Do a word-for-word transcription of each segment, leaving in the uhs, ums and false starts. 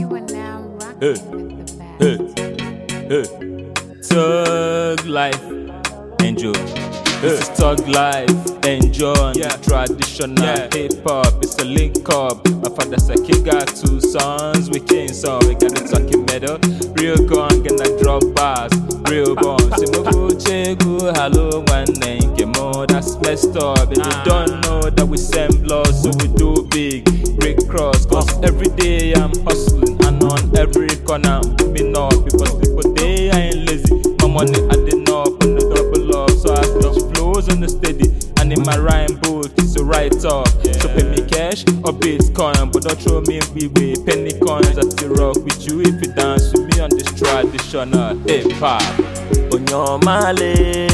You are now rocking Hey, with the hey, best. hey. Thug life, enjoy. This is thug life, enjoy. Yeah. Traditional yeah. hip hop, it's a link up. My father said, "He got two sons, we king so we got the talking metal. Real gun, and I drop bars, real bones. Simugu chegu, hello one name, Kemo, that's messed up. And you don't know that we send blood, so we do big, break cross. Cause every day I'm hustling, and on every corner I'm booming up. Because people they ain't lazy, my money adding up on the double up. So I touch flows on the steady, and in my rhyme book it's a write up. Yeah. So pay me cash or Bitcoin, but don't throw me we way penny coins. I still rock with you if you dance with me on this traditional hip hop. Onyoma le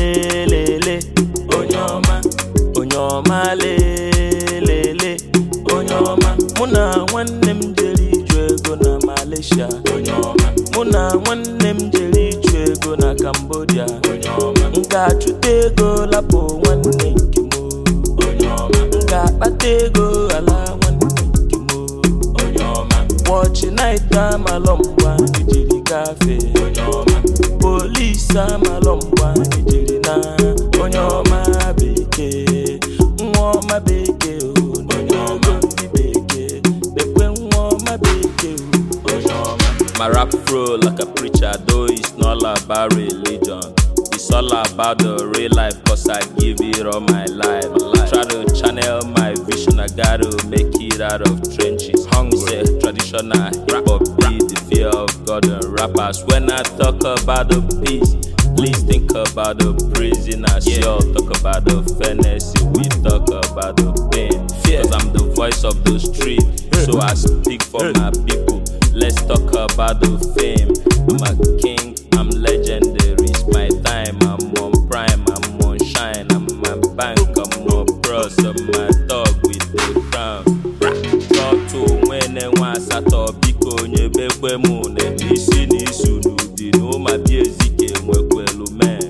le le, Onyoma, Onyoma le le le, Onyoma. Muna wannem jeri jwego na Malaysia, Onyoma. Muna wannem jeri jwego na Cambodia, Onyoma. Nga chutego lapo wanne kimo, Onyoma. Nga batego ala wanne kimo, Onyoma. Watch night time alomwa nijiri cafe, Onyoma. Police amalomwa nijiri na, Onyoma beke, Nwoma beke, Onyoma beke, bekwe Nwoma beke, Onyoma. My rap flow like a preacher, though it's not all about religion. It's all about the real life, cause I give it all my life. life. Try to channel my vision, I gotta make it out of trenches. Hungry, traditional hip-hop beat, the fear of God and rappers. When I talk about the peace, please think about the prisoners. Yeah. Sure, talk about the fairness, we talk about the pain. Cause I'm the voice of the street, so I speak for my people. Let's talk about the fame. I'm a king, I'm legendary. It's my time, I'm on prime, I'm on shine. I'm my bank, I'm on bros, I'm my dog with the crown. Talk to when and once I talk, because you be kwe moon and listen isu nudi. No, my music and wekwelu man.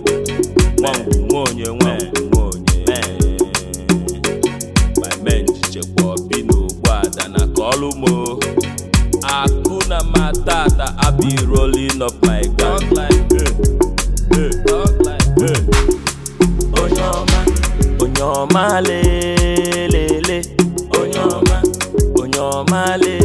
One monye, one monye, man. My man, Chichekwa, Pino, Wad, and I call him more. Hakuna Matata, I be rolling up my gun like hey, hey, talk like hey. Onyoma, Onyoma le le le, Onyoma, Onyoma le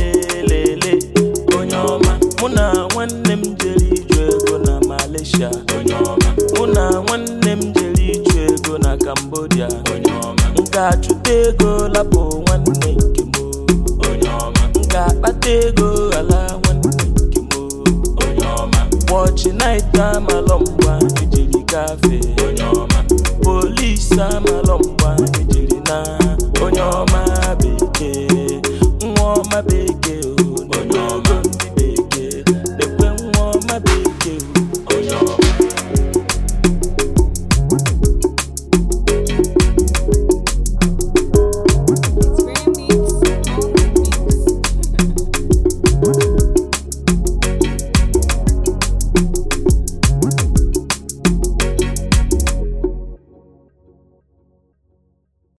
le le, Onyoma. Muna wannem jeri jwego na Malaysia, Onyoma. Muna wannem jeri jwego na Cambodia, Onyoma. Nga chutego lapo wanne kimo, Onyoma. Batego ala wanne kimo, Onyoma. Watch night time alomwa nijiri cafe, Onyoma. Police amalomwa